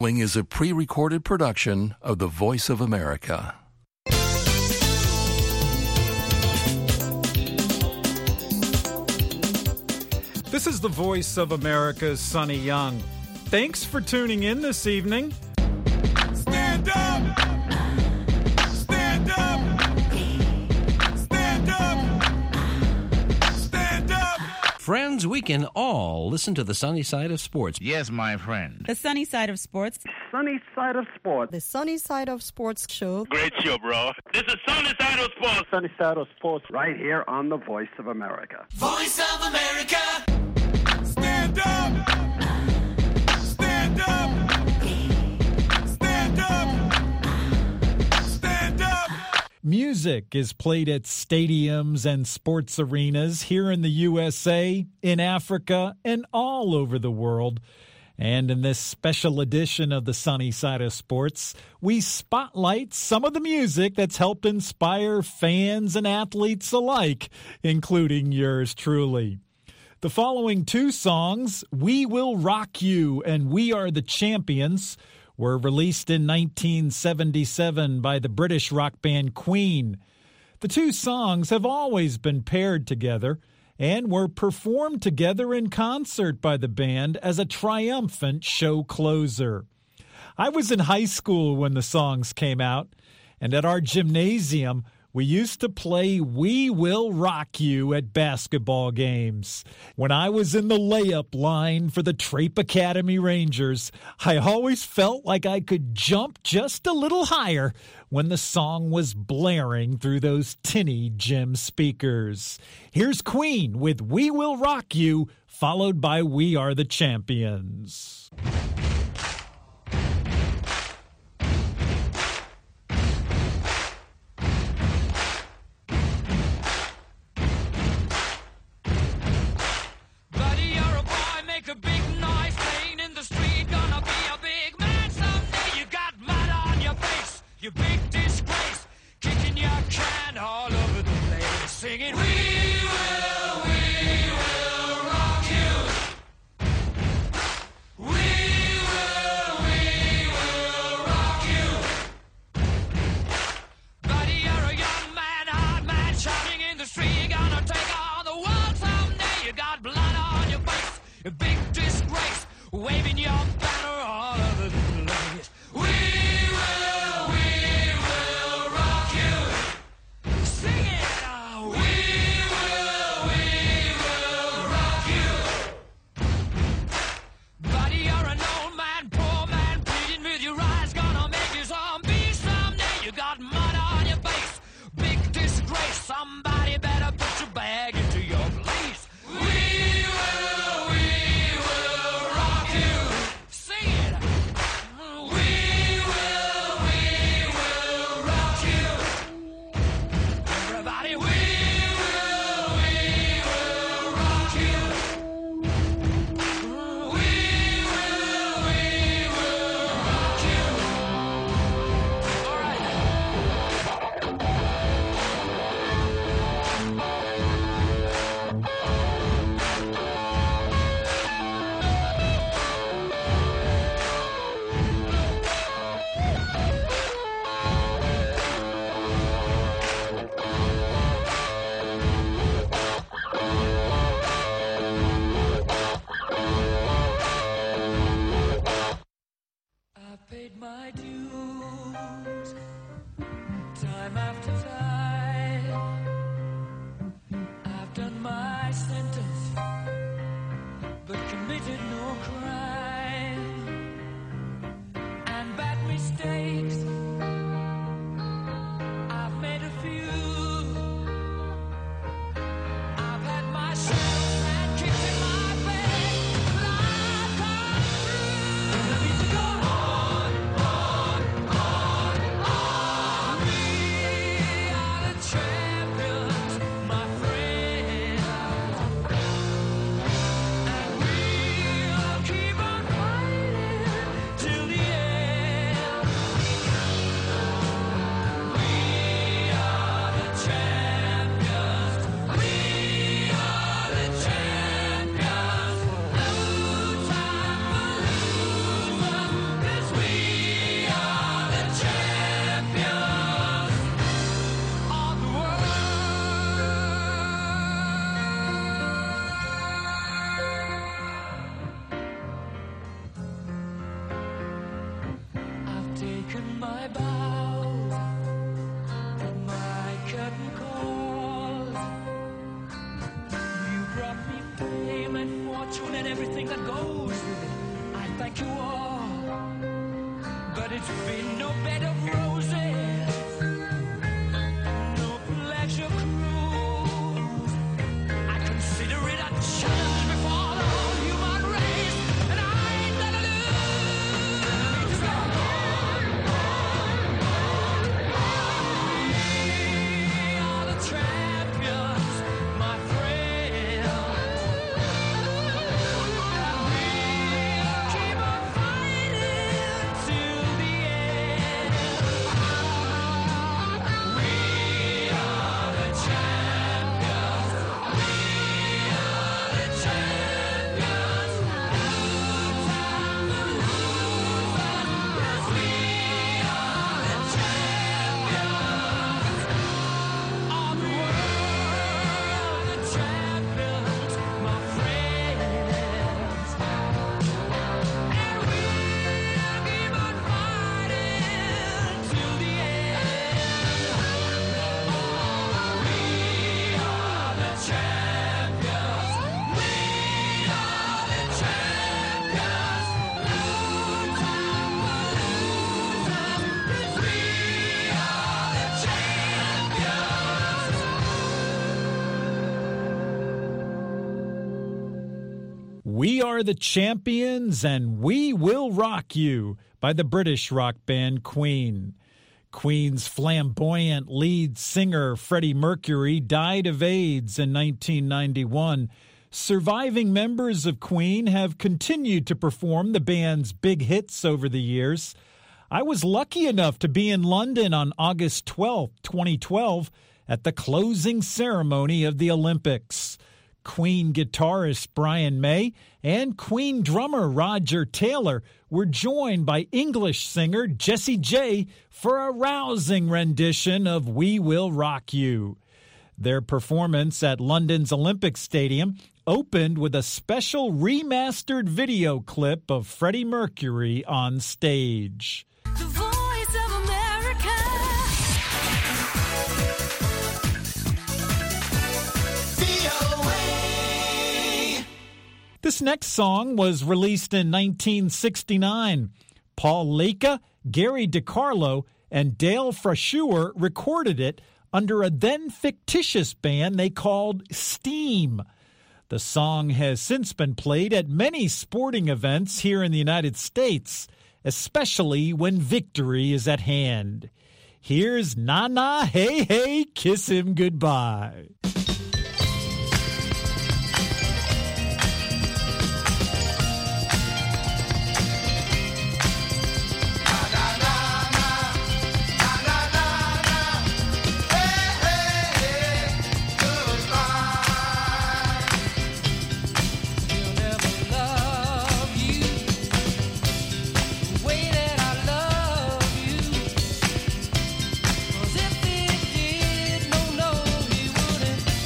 Wing is a pre-recorded production of the Voice of America. This is the Voice of America's Sonny Young. Thanks for tuning in this evening. Stand up! Stand up! Stand up! Stand up! Friends, we can all listen to the sunny side of sports. Yes, my friend. The Sunny Side of Sports. Sunny Side of Sports. The Sunny Side of Sports show. Great show, bro. This is Sunny Side of Sports. Sunny Side of Sports right here on the Voice of America. Voice of America! Stand up! Stand up! Stand up! Stand up! Music is played at stadiums and sports arenas here in the USA, in Africa, and all over the world. And in this special edition of the Sunny Side of Sports, we spotlight some of the music that's helped inspire fans and athletes alike, including yours truly. The following two songs, We Will Rock You and We Are the Champions, were released in 1977 by the British rock band Queen. The two songs have always been paired together and were performed together in concert by the band as a triumphant show closer. I was in high school when the songs came out, and at our gymnasium, we used to play We Will Rock You at basketball games. When I was in the layup line for the Trape Academy Rangers, I always felt like I could jump just a little higher when the song was blaring through those tinny gym speakers. Here's Queen with We Will Rock You, followed by We Are the Champions. You big disgrace, kicking your can all over the place, singing, We will rock you. We will rock you. Buddy, you're a young man, hard man, shouting in the street, you're gonna take on the world someday. You got blood on your face, you big disgrace, waving your banner all over the place. Somebody better put your bag into your place. We will rock you. Sing it. We will rock you. Everybody, we will rock you. We will rock you. All right. Paid my dues, time after time. I've done my sentence, but committed no crime. And bad mistakes, I've made a few. I've had my shadows and kicks in my face, but I've come through. Let me go on. Champions, my friend, and we'll keep on fighting till the end. when my bows and my curtain calls. You brought me fame and fortune and everything that goes with it. I thank you all, but it's been no bed of roses, no pleasure cruise. I consider it a challenge before the whole human race, and I ain't gonna lose. We are the champions, my friend. We'll keep on fighting till the end. We are the champions. We are the champions. No time to lose us, 'cause we are the champions of the world. The champions, my friends. And we'll keep on fighting till the end. We are the champions. We are the champions. No time for losers, 'cause we are the champions. We Are the Champions and We Will Rock You by the British rock band Queen. Queen's flamboyant lead singer Freddie Mercury died of AIDS in 1991. Surviving members of Queen have continued to perform the band's big hits over the years. I was lucky enough to be in London on August 12, 2012, at the closing ceremony of the Olympics. Queen guitarist Brian May and Queen drummer Roger Taylor were joined by English singer Jessie J for a rousing rendition of We Will Rock You. Their performance at London's Olympic Stadium opened with a special remastered video clip of Freddie Mercury on stage. The voice of America. This next song was released in 1969. Paul Leka, Gary DiCarlo, and Dale Frashuer recorded it under a then fictitious band they called Steam. The song has since been played at many sporting events here in the United States, especially when victory is at hand. Here's Na Na Hey Hey Kiss Him Goodbye. He'll never love you the way that I love you. 'Cause if he did, no, he wouldn't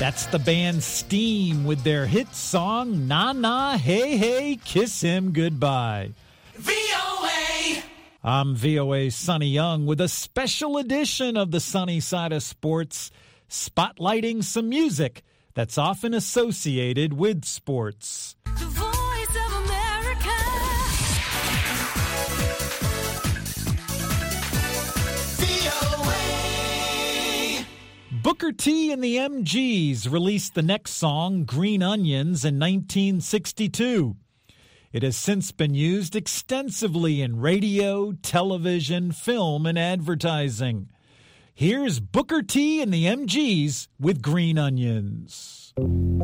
That's the band Steam with their hit song, Na Na Hey Hey, Kiss Him Goodbye. VOA! I'm VOA's Sonny Young with a special edition of the Sunny Side of Sports, spotlighting some music that's often associated with sports. The voice of America. VOA! Booker T and the MGs released the next song, Green Onions, in 1962. It has since been used extensively in radio, television, film, and advertising. Here's Booker T and the MGs with Green Onions.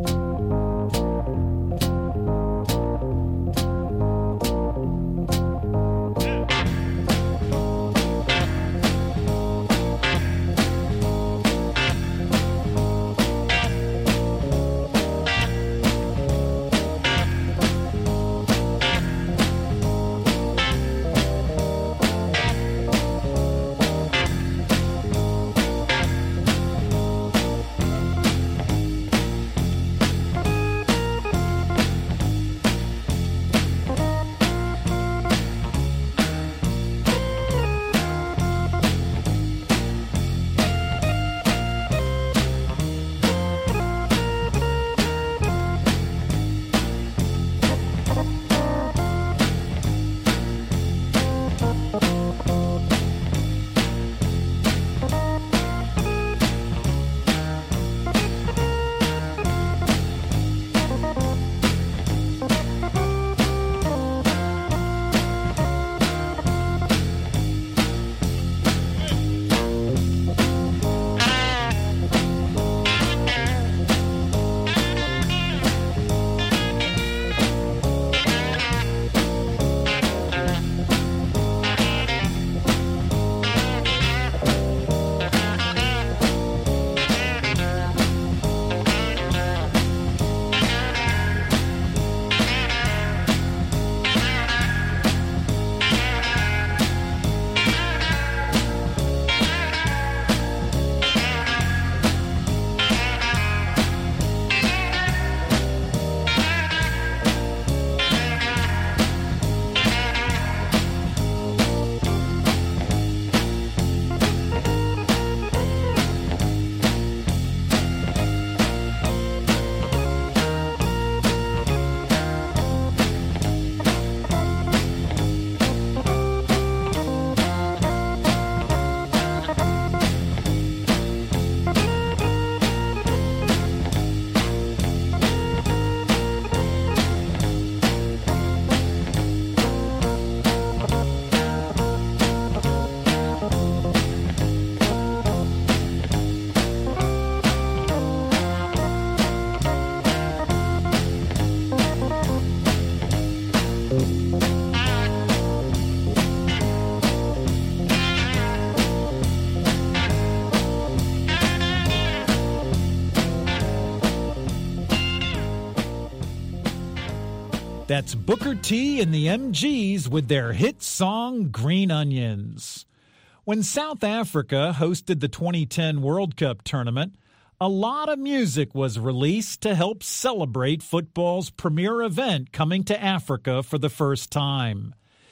That's Booker T and the MGs with their hit song, Green Onions. When South Africa hosted the 2010 World Cup tournament, a lot of music was released to help celebrate football's premier event coming to Africa for the first time.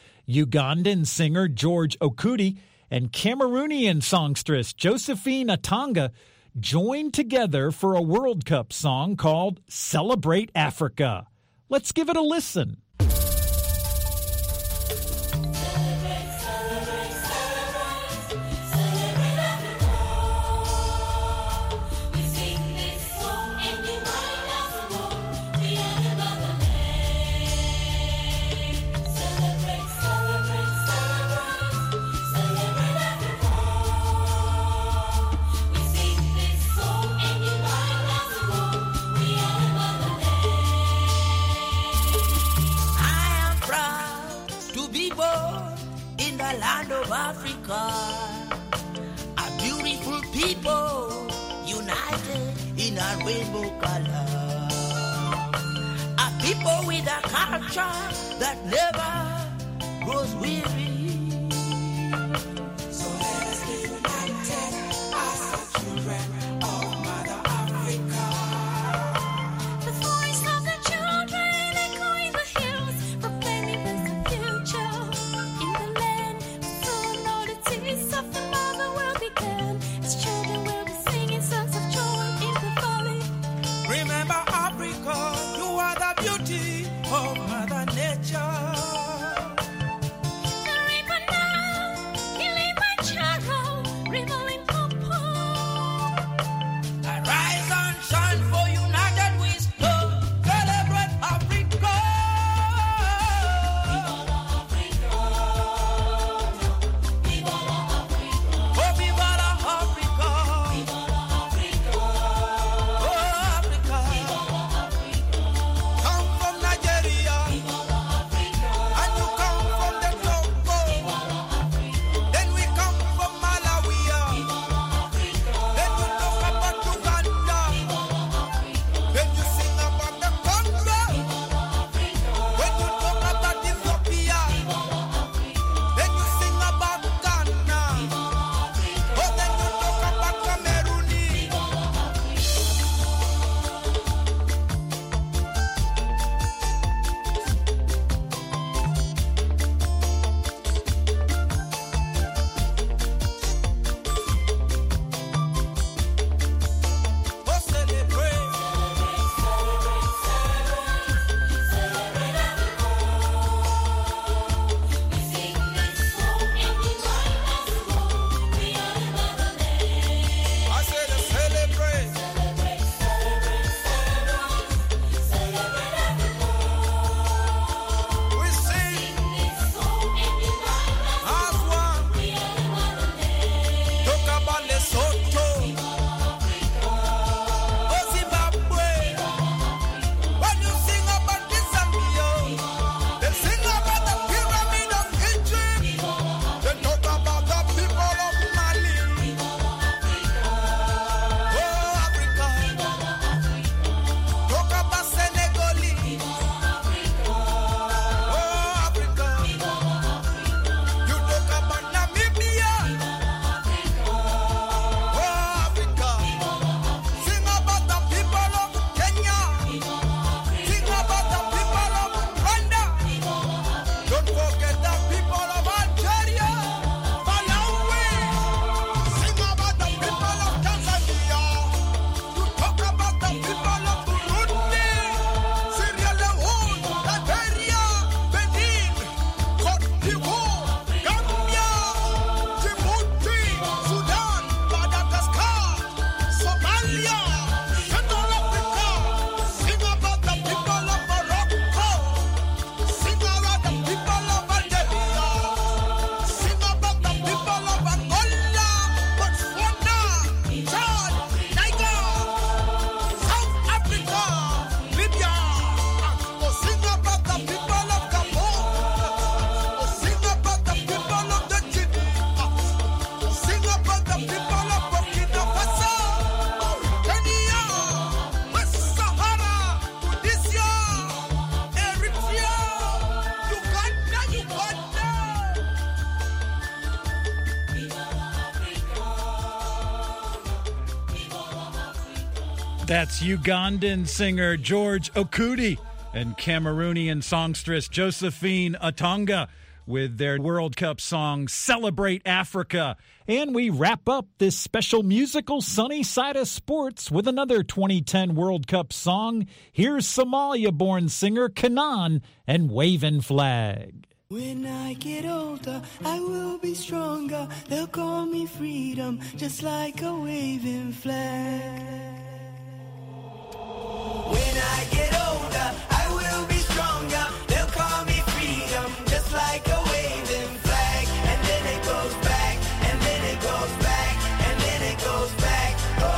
Ugandan singer George Okuti and Cameroonian songstress Josephine Atanga joined together for a World Cup song called Celebrate Africa. Let's give it a listen. Land of Africa, a beautiful people united in a rainbow color, a people with a culture that never grows weary. So let us be united as children of Mother Africa. That's Ugandan singer George Okuti and Cameroonian songstress Josephine Atonga with their World Cup song Celebrate Africa. And we wrap up this special musical Sunny Side of Sports with another 2010 World Cup song. Here's Somalia-born singer Kanan and Wavin' Flag. When I get older, I will be stronger. They'll call me freedom, just like a waving flag. When I get older, I will be stronger. They'll call me freedom, just like a waving flag. And then it goes back, and then it goes back, and then it goes back.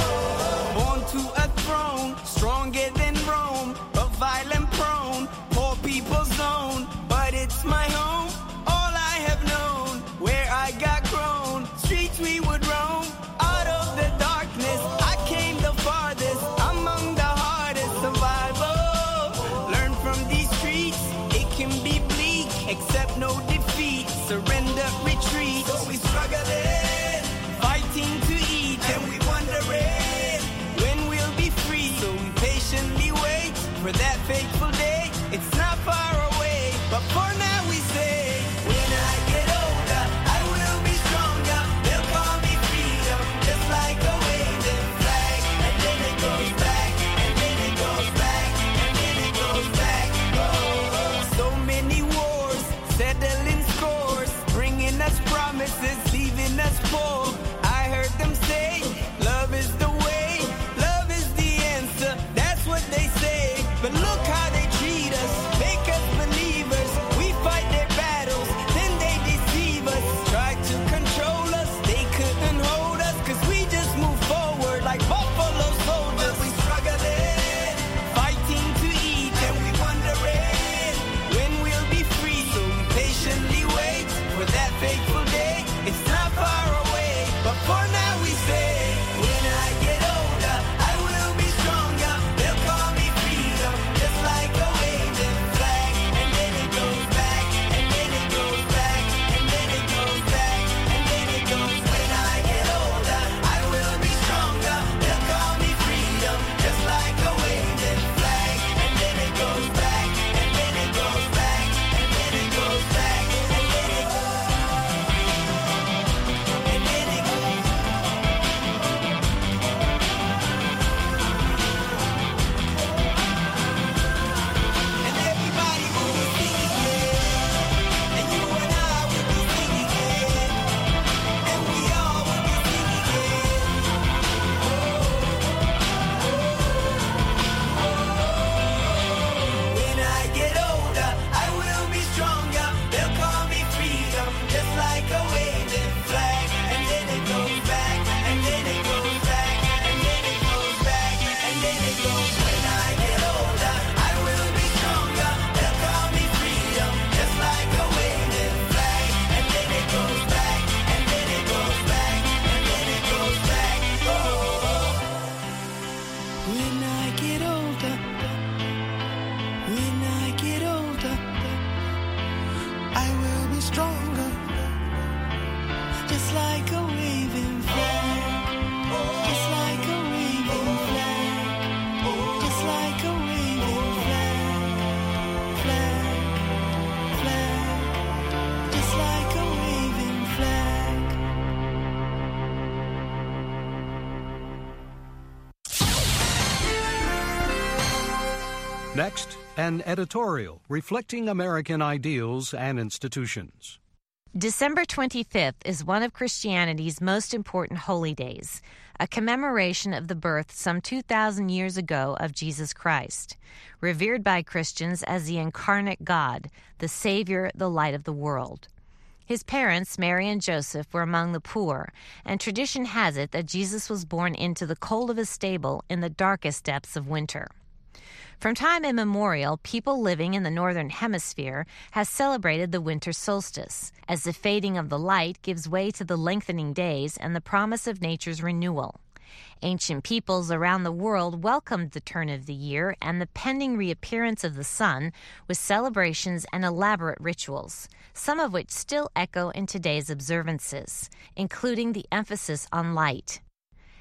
Oh. Born to a throne, stronger than Rome, but violent prone, poor people's zone. But it's my home, all I have known, where I got grown. Streets we would roam, out of the darkness, I came the farthest, among the hardest survival. Learn from these streets, it can be bleak, accept no defeat, surrender, retreat. So we struggling, fighting to eat, and we wondering when we'll be free. So we patiently wait for that fateful day. It's not far away, but for now we say, when I get older, I will be stronger. They'll call me freedom, just like a waving flag. And then it goes back, and then it goes back, and then it goes back. Oh, so many wars, settling scores, bringing us promises, leaving us poor. I heard them say, love is the way, love is the answer. That's what they say, but look how they treat us, make us believers. We fight their battles, then they deceive us. Try to control us, they couldn't hold us, cause we just move forward like buffalo soldiers. We struggling, fighting to eat, and we wondering when we'll be free. So we patiently wait for that fateful day. It's not far away, but for now we say, when I get older, I will be stronger. They'll call me freedom, just like a waving flag. And then it goes back, and then it goes back, and then it goes back, and then it goes. When I get older, I will be stronger. They'll call me freedom, just like a waving flag. And then it goes back, and then it goes back, and then it goes back, and then it goes. And then it goes. And everybody will be singing it, and you and I will be singing it, and we all will be singing it. When I get older, I will be stronger. They'll call me freedom, just like a waving flag. And then it goes back, and then it goes back, and then it goes back, and then it goes. When I get older, I will be stronger. They'll call me freedom, just like a waving flag. And then it goes back, and then it goes back, and then it goes back. Oh. When I get older, when I get older, I will be stronger, just like a waving flag, just like a waving flag, just like a waving flag, flag, just like a waving flag. Next, an editorial reflecting American ideals and institutions. December 25th is one of Christianity's most important holy days, a commemoration of the birth some 2,000 years ago of Jesus Christ, revered by Christians as the incarnate God, the Savior, the light of the world. His parents, Mary and Joseph, were among the poor, and tradition has it that Jesus was born into the cold of a stable in the darkest depths of winter. From time immemorial, people living in the northern hemisphere have celebrated the winter solstice, as the fading of the light gives way to the lengthening days and the promise of nature's renewal. Ancient peoples around the world welcomed the turn of the year and the pending reappearance of the sun with celebrations and elaborate rituals, some of which still echo in today's observances, including the emphasis on light.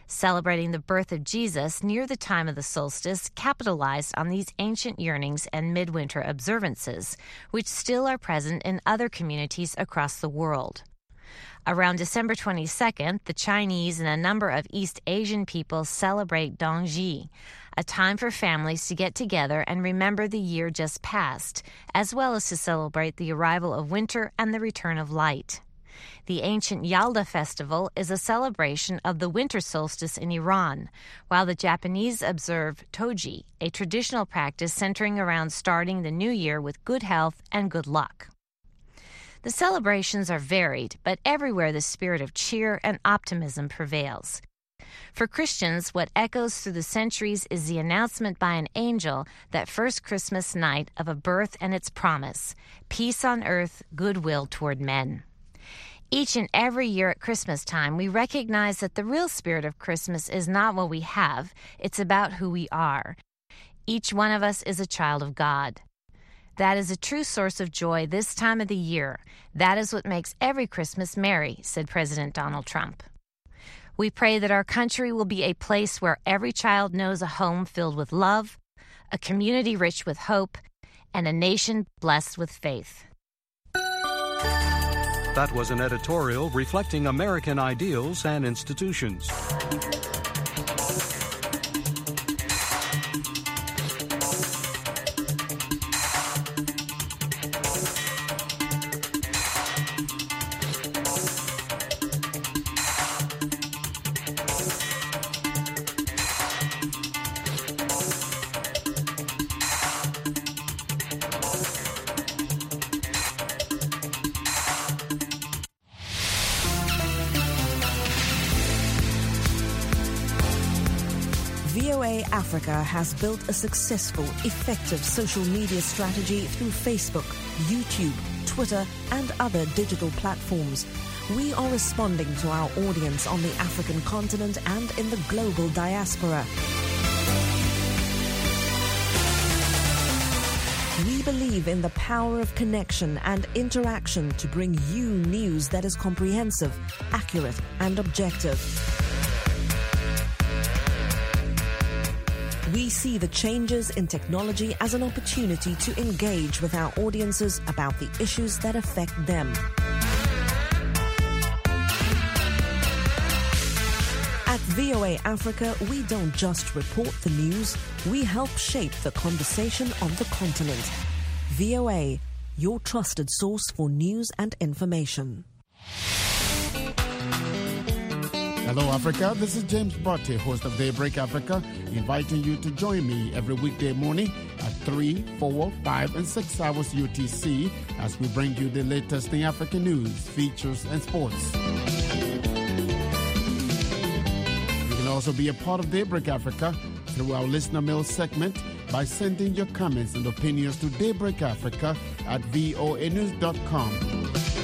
celebrating the birth of Jesus near the time of the solstice, capitalized on these ancient yearnings and midwinter observances, which still are present in other communities across the world. Around December 22nd, the Chinese and a number of East Asian people celebrate Dongji, a time for families to get together and remember the year just past, as well as to celebrate the arrival of winter and the return of light. The ancient Yalda festival is a celebration of the winter solstice in Iran, while the Japanese observe Toji, a traditional practice centering around starting the new year with good health and good luck. The celebrations are varied, but everywhere the spirit of cheer and optimism prevails. For Christians, what echoes through the centuries is the announcement by an angel that first Christmas night of a birth and its promise, peace on earth, goodwill toward men. Each and every year at Christmas time, we recognize that the real spirit of Christmas is not what we have, it's about who we are. Each one of us is a child of God. That is a true source of joy this time of the year. That is what makes every Christmas merry, said President Donald Trump. We pray that our country will be a place where every child knows a home filled with love, a community rich with hope, and a nation blessed with faith. That was an editorial reflecting American ideals and institutions. VOA Africa has built a successful, effective social media strategy through Facebook, YouTube, Twitter, and other digital platforms. We are responding to our audience on the African continent and in the global diaspora. We believe in the power of connection and interaction to bring you news that is comprehensive, accurate, and objective. We see the changes in technology as an opportunity to engage with our audiences about the issues that affect them. At VOA Africa, we don't just report the news, we help shape the conversation on the continent. VOA, your trusted source for news and information. Hello, Africa. This is James Botte, host of Daybreak Africa, inviting you to join me every weekday morning at 3, 4, 5, and 6 hours UTC as we bring you the latest in African news, features, and sports. You can also be a part of Daybreak Africa through our listener mail segment by sending your comments and opinions to daybreakafrica@voanews.com.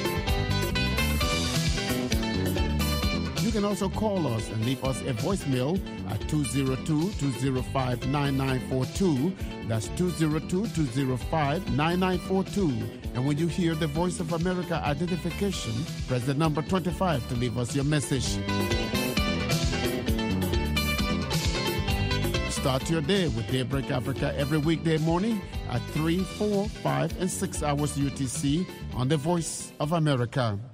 You can also call us and leave us a voicemail at 202-205-9942. That's 202-205-9942. And when you hear the Voice of America identification, press the number 25 to leave us your message. Start your day with Daybreak Africa every weekday morning at 3, 4, 5, and 6 hours UTC on the Voice of America.